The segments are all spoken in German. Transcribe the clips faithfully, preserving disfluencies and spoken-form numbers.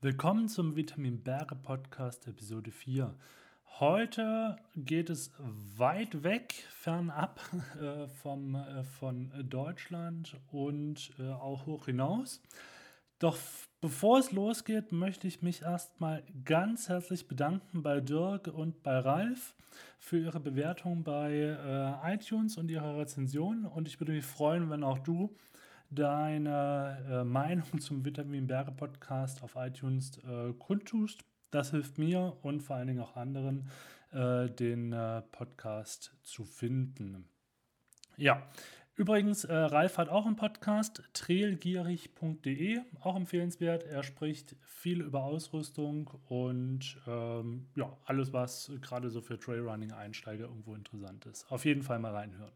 Willkommen zum Vitamin Berge Podcast Episode vier. Heute geht es weit weg, fernab äh, vom, äh, von Deutschland und äh, auch hoch hinaus. Doch f- bevor es losgeht, möchte ich mich erstmal ganz herzlich bedanken bei Dirk und bei Ralf für ihre Bewertung bei äh, iTunes und ihre Rezension. Und ich würde mich freuen, wenn auch du deine äh, Meinung zum Vitamin Berge Podcast auf iTunes äh, kundtust. Das hilft mir und vor allen Dingen auch anderen, äh, den äh, Podcast zu finden. Ja, übrigens, äh, Ralf hat auch einen Podcast, trailgierig punkt de, auch empfehlenswert. Er spricht viel über Ausrüstung und ähm, ja, alles, was gerade so für Trailrunning-Einsteiger irgendwo interessant ist. Auf jeden Fall mal reinhören.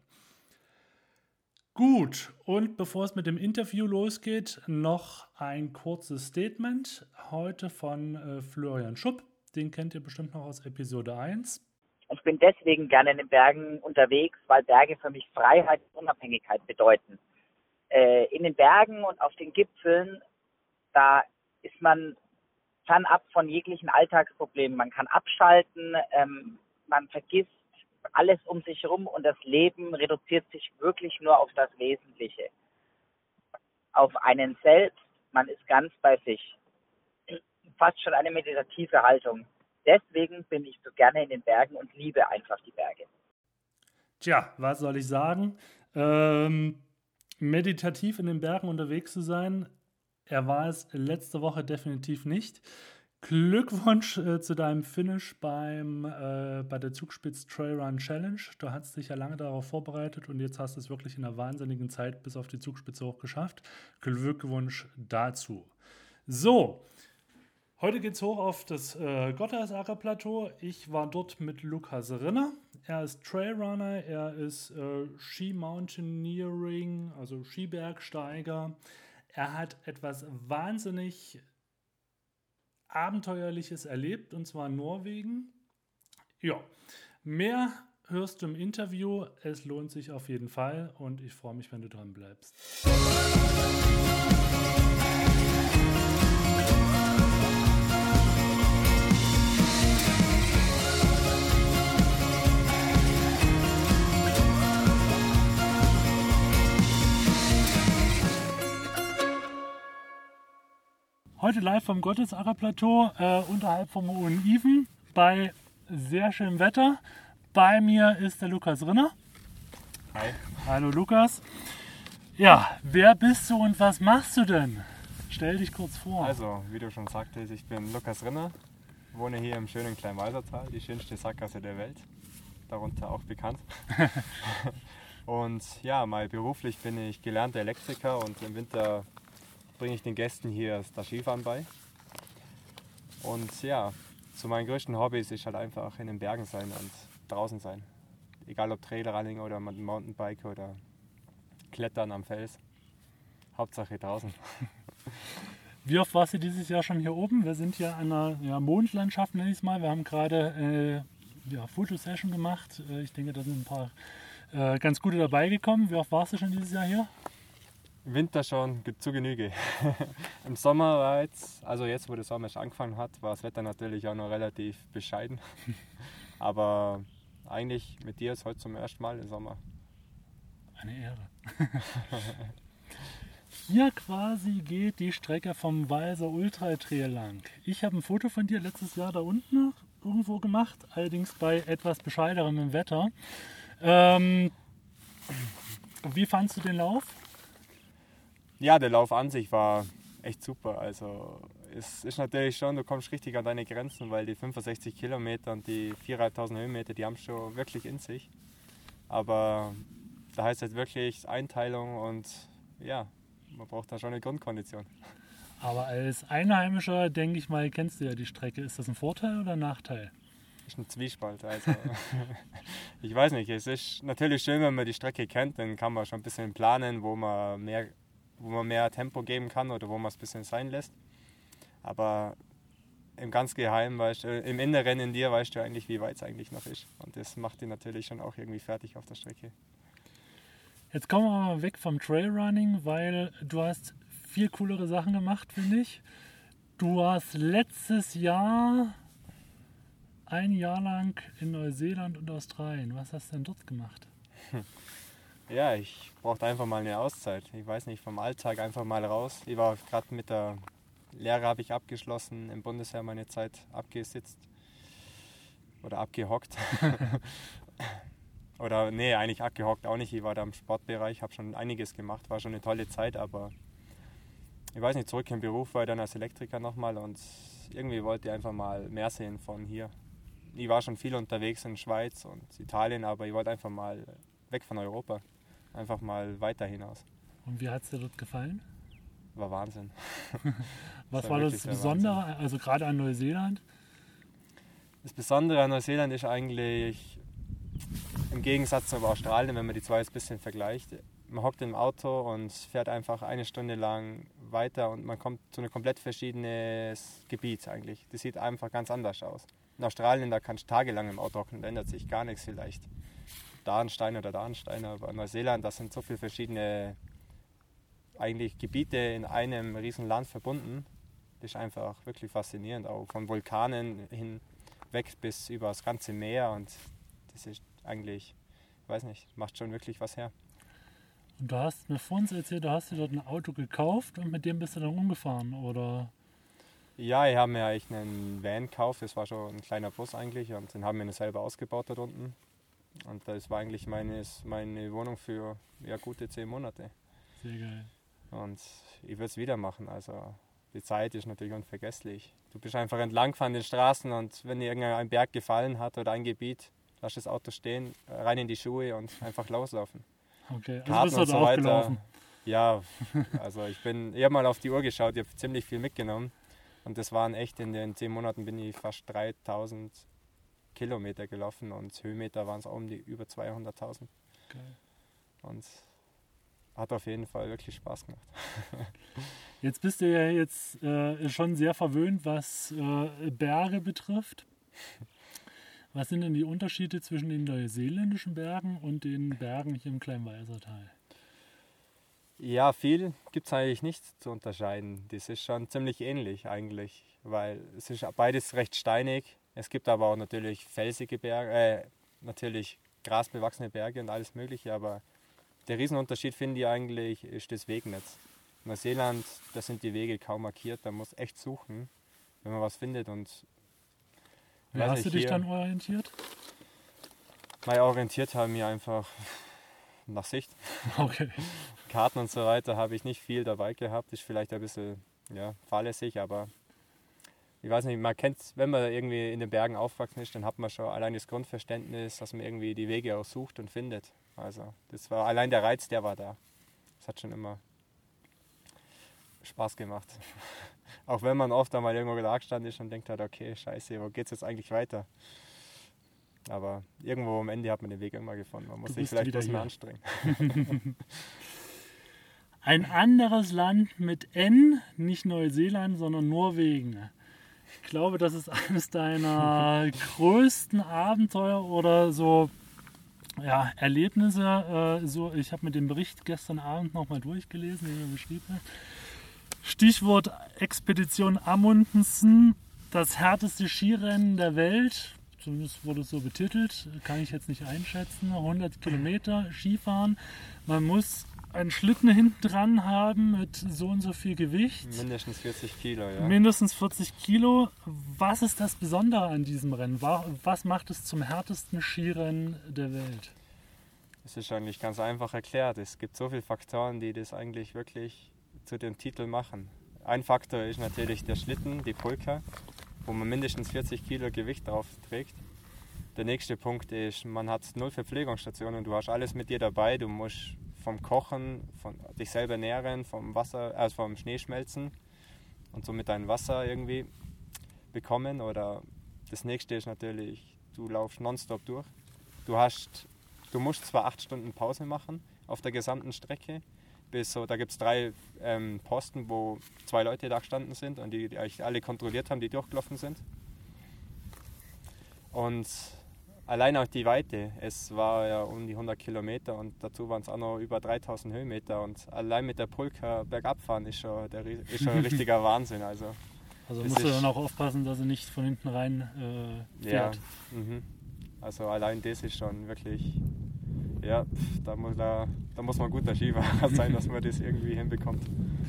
Gut, und bevor es mit dem Interview losgeht, noch ein kurzes Statement heute von äh, Florian Schupp. Den kennt ihr bestimmt noch aus Episode eins. Ich bin deswegen gerne in den Bergen unterwegs, weil Berge für mich Freiheit und Unabhängigkeit bedeuten. Äh, in den Bergen und auf den Gipfeln, da ist man fernab von jeglichen Alltagsproblemen. Man kann abschalten, ähm, man vergisst alles um sich herum und das Leben reduziert sich wirklich nur auf das Wesentliche. Auf einen selbst, man ist ganz bei sich. Fast schon eine meditative Haltung. Deswegen bin ich so gerne in den Bergen und liebe einfach die Berge. Tja, was soll ich sagen? Ähm, meditativ in den Bergen unterwegs zu sein, er war es letzte Woche definitiv nicht. Glückwunsch äh, zu deinem Finish beim, äh, bei der Zugspitz Trailrun Challenge. Du hast dich ja lange darauf vorbereitet und jetzt hast du es wirklich in einer wahnsinnigen Zeit bis auf die Zugspitze hoch geschafft. Glückwunsch dazu. So, heute geht es hoch auf das äh, Gotthardsacker Plateau. Ich war dort mit Lukas Rinner. Er ist Trailrunner, er ist äh, Ski-Mountaineering, also Skibergsteiger. Er hat etwas wahnsinnig Abenteuerliches erlebt, und zwar in Norwegen. Ja, mehr hörst du im Interview. Es lohnt sich auf jeden Fall und ich freue mich, wenn du dran bleibst. Heute live vom Gotthardsacker Plateau, äh, unterhalb vom Hohen Iven, bei sehr schönem Wetter. Bei mir ist der Lukas Rinner. Hi. Hallo Lukas. Ja, wer bist du und was machst du denn? Stell dich kurz vor. Also, wie du schon sagtest, ich bin Lukas Rinner, wohne hier im schönen Kleinwalsertal, die schönste Sackgasse der Welt, darunter auch bekannt. Und ja, mal beruflich bin ich gelernter Elektriker und im Winter bringe ich den Gästen hier das Skifahren bei. Und ja, zu meinen größten Hobbys ist halt einfach in den Bergen sein und draußen sein. Egal ob Trailrunning oder Mountainbike oder Klettern am Fels. Hauptsache draußen. Wie oft warst du dieses Jahr schon hier oben? Wir sind hier an einer ja, Mondlandschaft, nenne ich es mal. Wir haben gerade äh, ja, Fotosession gemacht. Äh, ich denke, da sind ein paar äh, ganz gute dabei gekommen. Wie oft warst du schon dieses Jahr hier? Im Winter schon zu Genüge. Im Sommer war jetzt, also jetzt wo der Sommer schon angefangen hat, war das Wetter natürlich auch noch relativ bescheiden. Aber eigentlich mit dir ist heute zum ersten Mal im Sommer. Eine Ehre. Hier quasi geht die Strecke vom Walser Ultra Trail lang. Ich habe ein Foto von dir letztes Jahr da unten irgendwo gemacht, allerdings bei etwas bescheidenerem Wetter. Ähm, wie fandst du den Lauf? Ja, der Lauf an sich war echt super. Also es ist natürlich schon, du kommst richtig an deine Grenzen, weil die fünfundsechzig Kilometer und die viertausendfünfhundert Höhenmeter, die haben schon wirklich in sich. Aber da heißt es wirklich Einteilung und ja, man braucht da schon eine Grundkondition. Aber als Einheimischer, denke ich mal, kennst du ja die Strecke. Ist das ein Vorteil oder ein Nachteil? Ist ein Zwiespalt. Also ich weiß nicht, es ist natürlich schön, wenn man die Strecke kennt, dann kann man schon ein bisschen planen, wo man mehr wo man mehr Tempo geben kann oder wo man es ein bisschen sein lässt. Aber im ganz Geheimen, weißt du, im Inneren in dir weißt du eigentlich, wie weit es eigentlich noch ist. Und das macht dich natürlich schon auch irgendwie fertig auf der Strecke. Jetzt kommen wir mal weg vom Trailrunning, weil du hast viel coolere Sachen gemacht, finde ich. Du warst letztes Jahr ein Jahr lang in Neuseeland und Australien. Was hast du denn dort gemacht? Ja, ich brauchte einfach mal eine Auszeit. Ich weiß nicht, vom Alltag einfach mal raus. Ich war gerade mit der Lehre, habe ich abgeschlossen, im Bundesheer meine Zeit abgesitzt oder abgehockt. Oder nee, eigentlich abgehockt auch nicht. Ich war da im Sportbereich, habe schon einiges gemacht, war schon eine tolle Zeit, aber ich weiß nicht, zurück im Beruf war ich dann als Elektriker nochmal und irgendwie wollte ich einfach mal mehr sehen von hier. Ich war schon viel unterwegs in Schweiz und Italien, aber ich wollte einfach mal weg von Europa. Einfach mal weiter hinaus. Und wie hat es dir dort gefallen? War Wahnsinn. Was war war das wirklich der Besondere, Wahnsinn. also gerade an Neuseeland? Das Besondere an Neuseeland ist eigentlich, im Gegensatz zu Australien, wenn man die zwei ein bisschen vergleicht, man hockt im Auto und fährt einfach eine Stunde lang weiter und man kommt zu einem komplett verschiedenes Gebiet eigentlich. Das sieht einfach ganz anders aus. In Australien, da kannst du tagelang im Auto hocken, da ändert sich gar nichts vielleicht. Da ein Stein oder da ein Stein, aber in Neuseeland, das sind so viele verschiedene eigentlich Gebiete in einem riesen Land verbunden. Das ist einfach wirklich faszinierend, auch von Vulkanen hinweg bis über das ganze Meer und das ist eigentlich, ich weiß nicht, macht schon wirklich was her. Und du hast mir vorhin erzählt, du hast dir dort ein Auto gekauft und mit dem bist du dann rumgefahren, oder? Ja, ich habe mir eigentlich einen Van gekauft, das war schon ein kleiner Bus eigentlich und den haben wir selber ausgebaut dort unten. Und das war eigentlich meine, meine Wohnung für ja, gute zehn Monate. Sehr geil. Und ich würde es wieder machen. Also die Zeit ist natürlich unvergesslich. Du bist einfach entlang von den Straßen und wenn dir irgendein Berg gefallen hat oder ein Gebiet, lass das Auto stehen, rein in die Schuhe und einfach loslaufen. Okay, also Karten bist du und dort so weiter. gelaufen? Ja, also ich bin, ich habe mal auf die Uhr geschaut, ich habe ziemlich viel mitgenommen. Und das waren echt, in den zehn Monaten bin ich fast dreitausend Kilometer gelaufen und Höhenmeter waren es auch um die über zweihunderttausend. Geil. Und hat auf jeden Fall wirklich Spaß gemacht. Jetzt bist du ja jetzt äh, schon sehr verwöhnt, was äh, Berge betrifft. Was sind denn die Unterschiede zwischen den neuseeländischen Bergen und den Bergen hier im Kleinwalsertal? Ja, viel gibt es eigentlich nicht zu unterscheiden. Das ist schon ziemlich ähnlich eigentlich, weil es ist beides recht steinig. Es gibt aber auch natürlich felsige Berge, äh, natürlich grasbewachsene Berge und alles mögliche, aber der Riesenunterschied, finde ich eigentlich, ist das Wegnetz. In Neuseeland, da sind die Wege kaum markiert, da muss echt suchen, wenn man was findet. Und Wie hast du dich dann orientiert? Mal orientiert haben wir einfach nach Sicht. Okay. Karten und so weiter habe ich nicht viel dabei gehabt, ist vielleicht ein bisschen ja, fahrlässig, aber ich weiß nicht, man kennt, wenn man irgendwie in den Bergen aufgewachsen ist, dann hat man schon allein das Grundverständnis, dass man irgendwie die Wege auch sucht und findet. Also das war allein der Reiz, der war da. Das hat schon immer Spaß gemacht. Auch wenn man oft einmal irgendwo da gestanden ist und denkt halt, okay, scheiße, wo geht's jetzt eigentlich weiter? Aber irgendwo am Ende hat man den Weg immer gefunden. Man muss sich vielleicht etwas mehr anstrengen. Ein anderes Land mit N, nicht Neuseeland, sondern Norwegen. Ich glaube, das ist eines deiner größten Abenteuer oder so ja, Erlebnisse. Äh, so, ich habe mir den Bericht gestern Abend nochmal durchgelesen, den du beschrieben hast. Stichwort Expedition Amundsen, das härteste Skirennen der Welt. Zumindest wurde es so betitelt, kann ich jetzt nicht einschätzen. hundert Kilometer Skifahren. Man muss einen Schlitten hinten dran haben mit so und so viel Gewicht. Mindestens vierzig Kilo, ja. Mindestens vierzig Kilo. Was ist das Besondere an diesem Rennen? Was macht es zum härtesten Skirennen der Welt? Es ist eigentlich ganz einfach erklärt. Es gibt so viele Faktoren, die das eigentlich wirklich zu dem Titel machen. Ein Faktor ist natürlich der Schlitten, die Pulka, wo man mindestens vierzig Kilo Gewicht drauf trägt. Der nächste Punkt ist, man hat null Verpflegungsstationen, du hast alles mit dir dabei, du musst vom Kochen, von dich selber nähren, vom Wasser, also vom Schneeschmelzen und somit dein Wasser irgendwie bekommen. Oder das nächste ist natürlich, du laufst nonstop durch. Du hast, du musst zwar acht Stunden Pause machen auf der gesamten Strecke, bis so, da gibt es drei ähm, Posten, wo zwei Leute da gestanden sind und die, die eigentlich alle kontrolliert haben, die durchgelaufen sind. Und allein auch die Weite, es war ja um die hundert Kilometer und dazu waren es auch noch über dreitausend Höhenmeter und allein mit der Pulka bergab fahren ist schon, der, ist schon ein richtiger Wahnsinn. Also Also das musst du ist- dann auch aufpassen, dass er nicht von hinten rein äh, Ja, fährt. mhm. Also allein das ist schon wirklich, ja, pf, da muss, da, da muss man guter Skifahrer sein, dass man das irgendwie hinbekommt.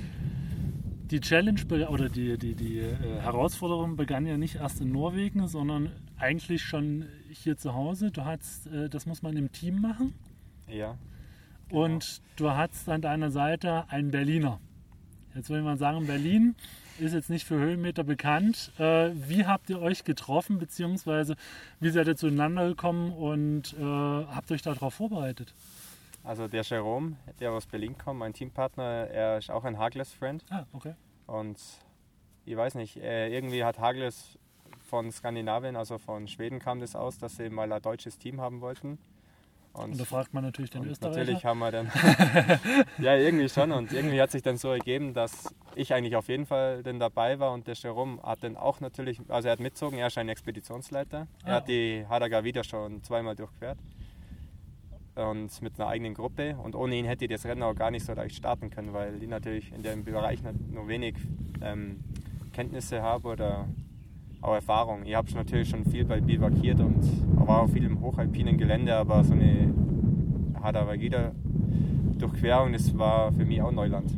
Die Challenge be- oder die, die, die äh, Herausforderung begann ja nicht erst in Norwegen, sondern eigentlich schon hier zu Hause. Du hattest, äh, das muss man im Team machen. Ja, Und du hattest an deiner Seite einen Berliner. Jetzt würde man sagen, Berlin ist jetzt nicht für Höhenmeter bekannt. Äh, wie habt ihr euch getroffen, beziehungsweise wie seid ihr zueinander gekommen und äh, habt euch darauf vorbereitet? also der Jerome, der aus Berlin kommt, mein Teampartner, er ist auch ein Hagles-Friend. Ah, okay. Und ich weiß nicht, äh, irgendwie hat Hagles von Skandinavien, also von Schweden kam das aus, dass sie mal ein deutsches Team haben wollten. Und da fragt man natürlich den und Österreicher. natürlich haben wir dann, ja irgendwie schon, und irgendwie hat sich dann so ergeben, dass ich eigentlich auf jeden Fall dann dabei war und der Jerome hat dann auch natürlich, also er hat mitgezogen, er ist ein Expeditionsleiter, er Ah. hat die Hardanger wieder schon zweimal durchquert und mit einer eigenen Gruppe, und ohne ihn hätte ich das Rennen auch gar nicht so leicht starten können, weil ich natürlich in dem Bereich nur wenig ähm, Kenntnisse habe oder auch Erfahrung. Ich habe natürlich schon viel bei bivakiert und war auch viel im hochalpinen Gelände, aber so eine Hardanger Durchquerung, das war für mich auch Neuland.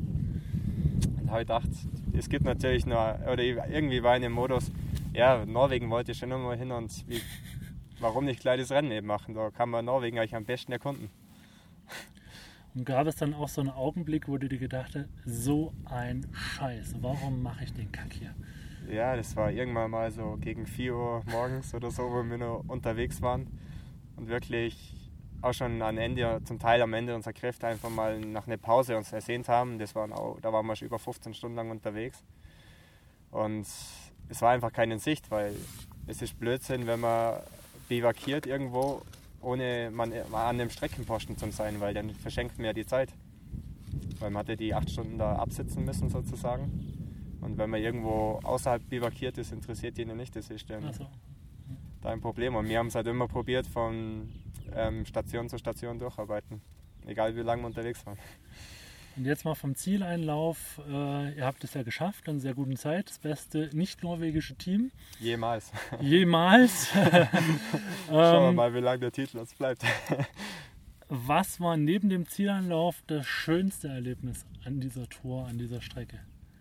Und habe ich gedacht, es gibt natürlich nur, oder irgendwie war in dem Modus, ja, Norwegen wollte ich schon immer hin und wie, warum nicht gleich das Rennen eben machen? Da kann man Norwegen eigentlich am besten erkunden. Und gab es dann auch so einen Augenblick, wo du dir gedacht hast, so ein Scheiß, warum mache ich den Kack hier? Ja, das war irgendwann mal so gegen vier Uhr morgens oder so, wo wir noch unterwegs waren und wirklich auch schon am Ende, zum Teil am Ende unserer Kräfte einfach mal nach einer Pause uns ersehnt haben. Das waren auch, da waren wir schon über fünfzehn Stunden lang unterwegs und es war einfach keine Sicht, weil es ist Blödsinn, wenn man bivakiert irgendwo, ohne man an dem Streckenposten zu sein, weil dann verschenkt man ja die Zeit. Weil man hatte die acht Stunden da absitzen müssen sozusagen. Und wenn man irgendwo außerhalb bivakiert ist, interessiert ihn nicht, das ist dann Ach so. dein Problem. Und wir haben es halt immer probiert, von ähm, Station zu Station durcharbeiten. Egal wie lange wir unterwegs waren. Und jetzt mal vom Zieleinlauf. Äh, ihr habt es ja geschafft, in sehr guten Zeit. Das beste nicht-norwegische Team. Jemals. Jemals. Schauen wir ähm, mal, wie lange der Titel uns bleibt. was war neben dem Zieleinlauf das schönste Erlebnis an dieser Tour, an dieser Strecke?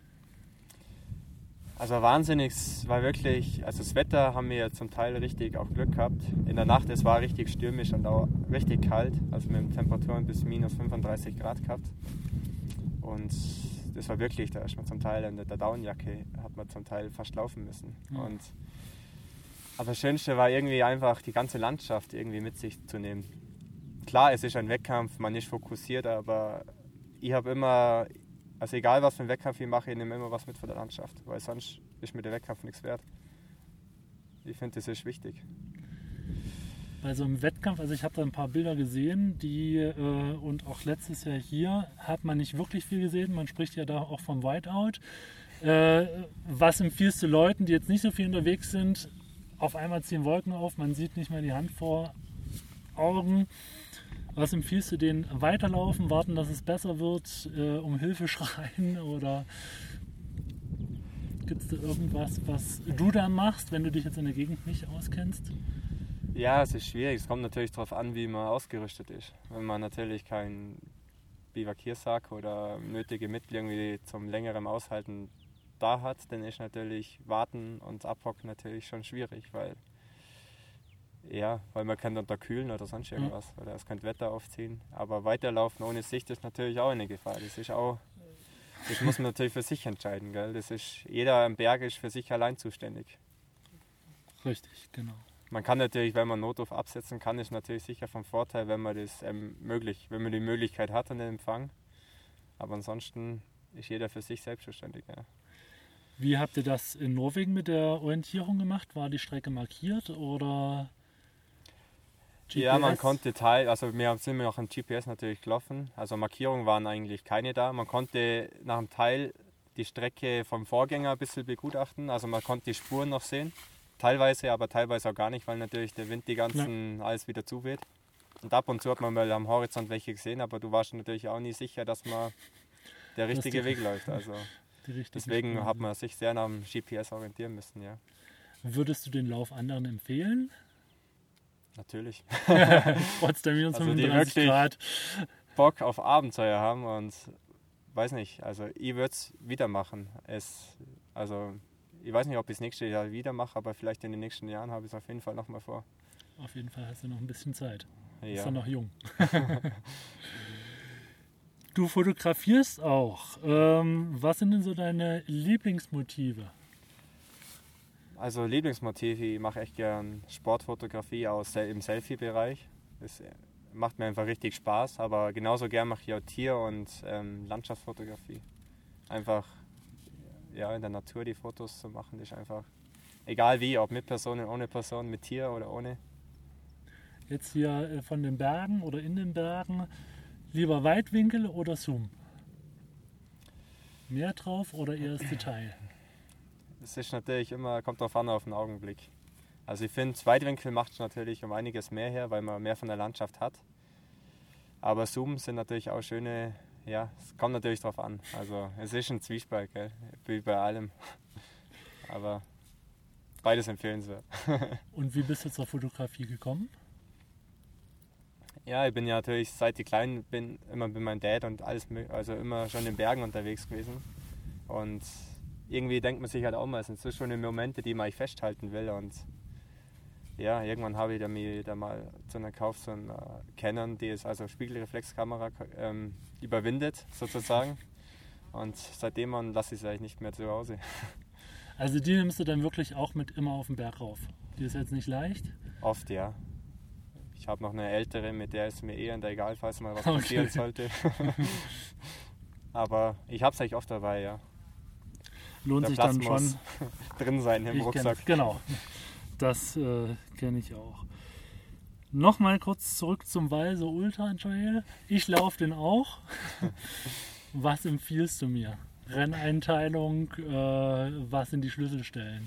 Also wahnsinnig, es war wirklich, also das Wetter haben wir zum Teil richtig auch Glück gehabt. In der Nacht, es war richtig stürmisch und auch richtig kalt, also mit Temperaturen bis minus fünfunddreißig Grad gehabt. Und das war wirklich, da ist man zum Teil in der Daunenjacke, hat man zum Teil fast laufen müssen. Ja. Und, aber das Schönste war irgendwie einfach die ganze Landschaft irgendwie mit sich zu nehmen. Klar, es ist ein Wettkampf, man ist fokussiert, aber ich habe immer, also egal was für einen Wettkampf ich mache, ich nehme immer was mit von der Landschaft, weil sonst ist mir der Wettkampf nichts wert. Ich finde, das ist wichtig. Bei so einem Wettkampf, also ich habe da ein paar Bilder gesehen, die äh, und auch letztes Jahr hier hat man nicht wirklich viel gesehen. Man spricht ja da auch vom Whiteout. Äh, was empfiehlst du Leuten, die jetzt nicht so viel unterwegs sind? Auf einmal ziehen Wolken auf, man sieht nicht mehr die Hand vor Augen. Was empfiehlst du denen? Weiterlaufen, warten, dass es besser wird, äh, um Hilfe schreien, oder gibt es da irgendwas, was du da machst, wenn du dich jetzt in der Gegend nicht auskennst? Ja, es ist schwierig. Es kommt natürlich darauf an, wie man ausgerüstet ist. Wenn man natürlich keinen Bivakiersack oder nötige Mittel irgendwie zum längeren Aushalten da hat, dann ist natürlich Warten und Abhocken natürlich schon schwierig, weil ja, weil man kann unterkühlen oder sonst irgendwas, oder es könnte Wetter aufziehen. Aber weiterlaufen ohne Sicht ist natürlich auch eine Gefahr. Das ist auch, das muss man natürlich für sich entscheiden, gell? Das ist, jeder am Berg ist für sich allein zuständig. Richtig, genau. Man kann natürlich, wenn man Notruf absetzen kann, ist natürlich sicher vom Vorteil, wenn man das ähm, möglich, wenn man die Möglichkeit hat an den Empfang. Aber ansonsten ist jeder für sich selbst zuständig. Ja. Wie habt ihr das in Norwegen mit der Orientierung gemacht? War die Strecke markiert oder G P S? Ja, man konnte teil, also wir sind noch am G P S natürlich gelaufen. Also Markierungen waren eigentlich keine da. Man konnte nach dem Teil die Strecke vom Vorgänger ein bisschen begutachten. Also man konnte die Spuren noch sehen. Teilweise, aber teilweise auch gar nicht, weil natürlich der Wind die ganzen ja. alles wieder zuweht. Und ab und zu hat man mal am Horizont welche gesehen, aber du warst natürlich auch nie sicher, dass man der richtige Weg läuft. Also Deswegen hat man sich sehr am G P S orientieren müssen, ja. Würdest du den Lauf anderen empfehlen? Natürlich. Trotz der minus also fünfunddreißig die Grad. Bock auf Abenteuer haben und weiß nicht, also ich würde es wieder machen. Es, also ich weiß nicht, ob ich es nächstes Jahr wieder mache, aber vielleicht in den nächsten Jahren habe ich es auf jeden Fall nochmal vor. Auf jeden Fall hast du noch ein bisschen Zeit. Du Ja. bist ja noch jung. Du fotografierst auch. Ähm, was sind denn so deine Lieblingsmotive? Also Lieblingsmotiv, ich mache echt gern Sportfotografie aus, im Selfie-Bereich. Das macht mir einfach richtig Spaß, aber genauso gern mache ich auch Tier- und ähm, Landschaftsfotografie. Einfach ja, in der Natur die Fotos zu machen, ist einfach egal wie, ob mit Personen, ohne Person, mit Tier oder ohne. Jetzt hier äh, von den Bergen oder in den Bergen, lieber Weitwinkel oder Zoom? Mehr drauf oder eher das Detail? Es ist natürlich immer, kommt drauf an, auf den Augenblick. Also ich finde, Weitwinkel macht es natürlich um einiges mehr her, weil man mehr von der Landschaft hat. Aber Zooms sind natürlich auch schöne, ja, es kommt natürlich drauf an. Also es ist ein Zwiespalt, gell? Wie bei allem. Aber beides empfehlenswert. Und wie bist du zur Fotografie gekommen? Ja, ich bin ja natürlich, seit ich klein bin, immer mit meinem Dad und alles, also immer schon in den Bergen unterwegs gewesen. Und irgendwie denkt man sich halt auch mal, es sind so schöne Momente, die man festhalten will. Und ja, irgendwann habe ich da mir da mal zu einer Kauf so eine Canon, die ist also Spiegelreflexkamera ähm, überwindet sozusagen. Und seitdem lasse ich sie eigentlich nicht mehr zu Hause. Also die nimmst du dann wirklich auch mit immer auf den Berg rauf? Die ist jetzt nicht leicht? Oft, ja. Ich habe noch eine ältere, mit der ist mir eher egal, falls mal was Okay. passieren sollte. Aber ich habe es eigentlich oft dabei, ja. Lohnt Der sich Platz dann muss schon. drin sein im Ich Rucksack. kenn's, genau, das äh, kenne ich auch. Nochmal kurz zurück zum Walser Ultra Trail. Ich laufe den auch. Was empfiehlst du mir? Renneinteilung, äh, was sind die Schlüsselstellen?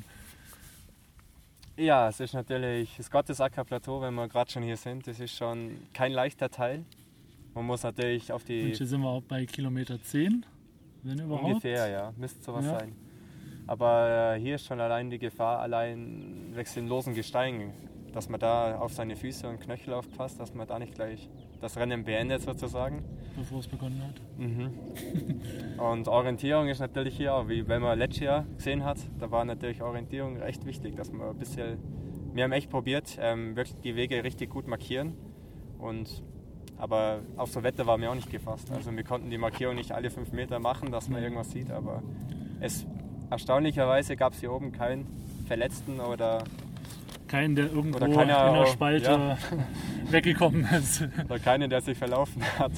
Ja, es ist natürlich das Gottesacker Plateau, wenn wir gerade schon hier sind. Das ist schon kein leichter Teil. Man muss natürlich auf die... Und hier sind wir auch bei Kilometer zehn, wenn überhaupt. Ungefähr, ja. Müsste sowas Ja. sein. Aber äh, hier ist schon allein die Gefahr, allein wegen den losen Gesteinen, dass man da auf seine Füße und Knöchel aufpasst, dass man da nicht gleich das Rennen beendet sozusagen. Bevor es begonnen hat. Mhm. Und Orientierung ist natürlich hier auch, wie wenn man letztes Jahr gesehen hat, da war natürlich Orientierung recht wichtig, dass man ein bisschen, wir haben echt probiert, ähm, wirklich die Wege richtig gut markieren. Und, aber auf so Wetter waren wir auch nicht gefasst. Also wir konnten die Markierung nicht alle fünf Meter machen, dass man irgendwas sieht, aber es, erstaunlicherweise gab es hier oben keinen Verletzten oder, Keinen, der irgendwo Oder keiner in der auch- Spalte ja. weggekommen ist. oder keinen, der sich verlaufen hat.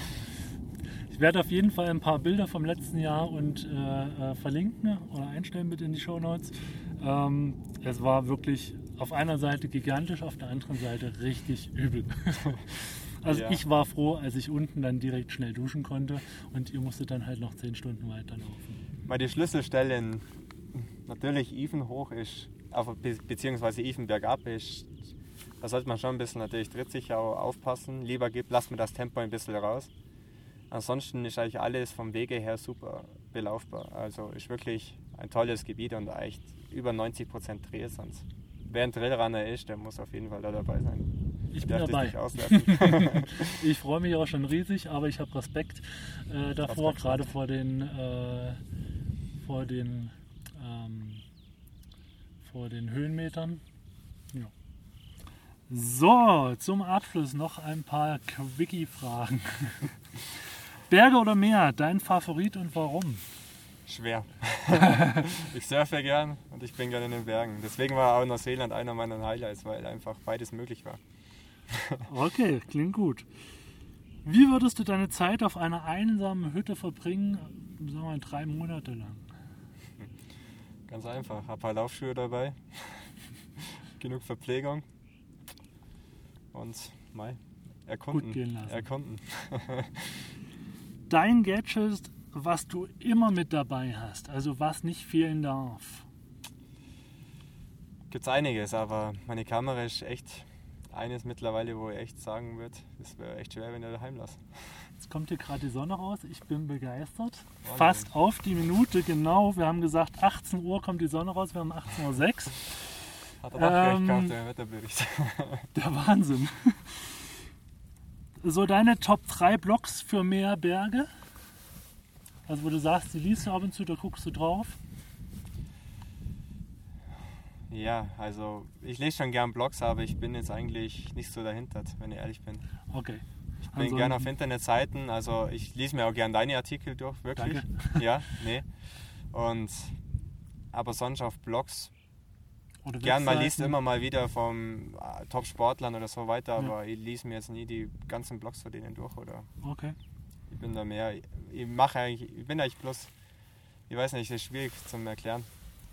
Ich werde auf jeden Fall ein paar Bilder vom letzten Jahr und äh, äh, verlinken oder einstellen bitte in die Shownotes. Ähm, es war wirklich auf einer Seite gigantisch, auf der anderen Seite richtig übel. Also Ja. ich war froh, als ich unten dann direkt schnell duschen konnte und ihr musstet dann halt noch zehn Stunden weiterlaufen. Weil die Schlüsselstelle natürlich Even hoch ist, auf, be- beziehungsweise Even bergab ist, da sollte man schon ein bisschen natürlich trittsicher auch aufpassen. Lieber gibt, lasst mir das Tempo ein bisschen raus. Ansonsten ist eigentlich alles vom Wege her super belaufbar. Also ist wirklich ein tolles Gebiet und echt über neunzig Prozent Trail sonst. Wer ein Trailrunner ist, der muss auf jeden Fall da dabei sein. Ich bin Darf dich dabei. nicht auslassen. Ich freue mich auch schon riesig, aber ich habe Respekt äh, davor, Respekt. gerade vor den, äh, vor den, ähm, vor den Höhenmetern. Ja. So, zum Abschluss noch ein paar Quickie-Fragen. Berge oder Meer, dein Favorit und warum? Schwer. Ich surfe gern und ich bin gerne in den Bergen. Deswegen war auch Neuseeland einer meiner Highlights, weil einfach beides möglich war. Okay, klingt gut. Wie würdest du deine Zeit auf einer einsamen Hütte verbringen, sagen wir mal drei Monate lang? Ganz einfach. Hab ein paar Laufschuhe dabei, genug Verpflegung und mal erkunden. Gut gehen lassen. Erkunden. Dein Gadget, was du immer mit dabei hast, also was nicht fehlen darf. Gibt's einiges, aber meine Kamera ist echt eines mittlerweile, wo ich echt sagen würde, es wäre echt schwer, wenn ich daheim lasse. Jetzt kommt hier gerade die Sonne raus. Ich bin begeistert. Wahnsinn. Fast auf die Minute, genau. Wir haben gesagt, achtzehn Uhr kommt die Sonne raus. Wir haben achtzehn Uhr sechs. Hat er auch ähm, recht gehabt, der Wetterbericht. Der Wahnsinn. So deine Top drei Blogs für mehr Berge? Also wo du sagst, die liest du ab und zu, da guckst du drauf. Ja, also ich lese schon gern Blogs, aber ich bin jetzt eigentlich nicht so dahinter, wenn ich ehrlich bin. Okay. Ich bin also, gerne auf Internetseiten, also ich lese mir auch gern deine Artikel durch, wirklich. Danke. Ja, nee. Und, aber sonst auf Blogs, oder gern mal liest immer mal wieder vom äh, Top-Sportlern oder so weiter, aber ja. ich lese mir jetzt nie die ganzen Blogs von denen durch, oder? Okay. Ich bin da mehr, ich mache eigentlich, ich bin eigentlich bloß, ich weiß nicht, das ist schwierig zu erklären.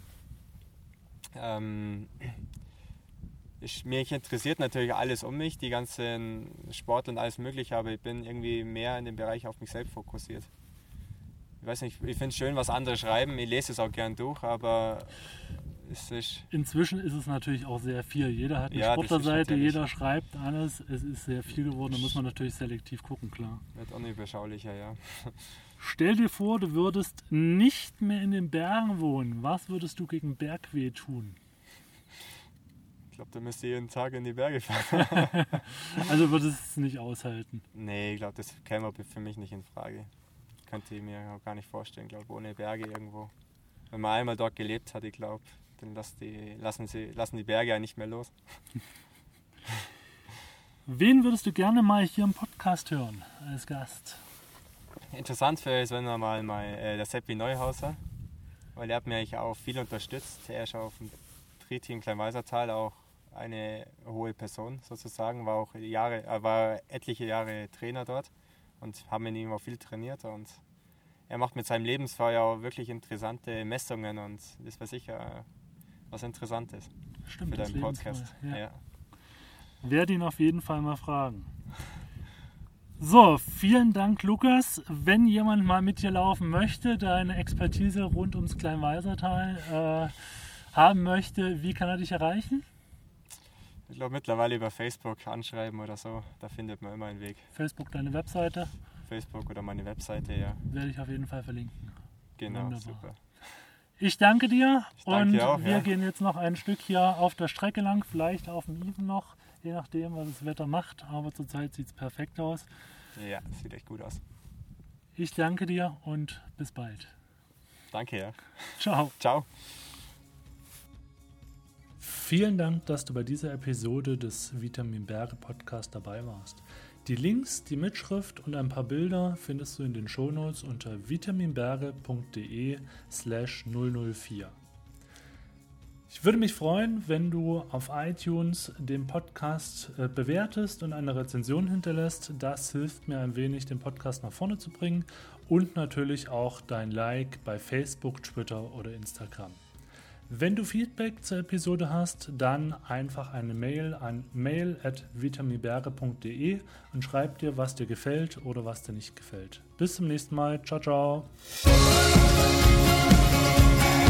Ähm, ich, mich interessiert natürlich alles um mich, die ganzen Sportler und alles mögliche, aber ich bin irgendwie mehr in dem Bereich auf mich selbst fokussiert. Ich weiß nicht, ich finde es schön, was andere schreiben, ich lese es auch gern durch, aber es ist... Inzwischen ist es natürlich auch sehr viel. Jeder hat eine ja, Sportlerseite, jeder schreibt alles, es ist sehr viel geworden, da muss man natürlich selektiv gucken, klar. Wird unüberschaulicher, ja. Stell dir vor, du würdest nicht mehr in den Bergen wohnen. Was würdest du gegen Bergweh tun? Ich glaube, da müsst ihr jeden Tag in die Berge fahren. Also würdest du es nicht aushalten? Nee, ich glaube, das käme für mich nicht in Frage. Könnte ich mir auch gar nicht vorstellen, glaube ohne Berge irgendwo. Wenn man einmal dort gelebt hat, ich glaube, dann lassen die, lassen, sie, lassen die Berge ja nicht mehr los. Wen würdest du gerne mal hier im Podcast hören als Gast? Interessant für ist, wenn man mal, mal äh, der Seppi Neuhauser, weil er hat mich auch viel unterstützt. Er ist auf dem Tri-Team Kleinwalsertal auch eine hohe Person sozusagen, war auch Jahre, äh, war etliche Jahre Trainer dort und haben mit ihm auch viel trainiert und er macht mit seinem Lebensfeuer auch wirklich interessante Messungen und das war sicher was Interessantes. Stimmt, für deinen Podcast. Ja. Ja. Werde ihn auf jeden Fall mal fragen. So, vielen Dank, Lukas. Wenn jemand mal mit dir laufen möchte, deine Expertise rund ums Kleinwalsertal äh, haben möchte, wie kann er dich erreichen? Ich glaube mittlerweile über Facebook anschreiben oder so, da findet man immer einen Weg. Facebook, deine Webseite? Facebook oder meine Webseite, ja. Werde ich auf jeden Fall verlinken. Genau, wunderbar. Super. Ich danke dir ich danke und dir auch, wir ja. gehen jetzt noch ein Stück hier auf der Strecke lang, vielleicht auf dem Even noch, je nachdem, was das Wetter macht, aber zurzeit sieht es perfekt aus. Ja, sieht echt gut aus. Ich danke dir und bis bald. Danke, ja. Ciao. Ciao. Vielen Dank, dass du bei dieser Episode des Vitamin Berge Podcast dabei warst. Die Links, die Mitschrift und ein paar Bilder findest du in den Shownotes unter vitaminberge.de slash null null vier. Ich würde mich freuen, wenn du auf iTunes den Podcast äh, bewertest und eine Rezension hinterlässt. Das hilft mir ein wenig, den Podcast nach vorne zu bringen und natürlich auch dein Like bei Facebook, Twitter oder Instagram. Wenn du Feedback zur Episode hast, dann einfach eine Mail an mail at vitaminberge punkt de und schreib dir, was dir gefällt oder was dir nicht gefällt. Bis zum nächsten Mal. Ciao, ciao.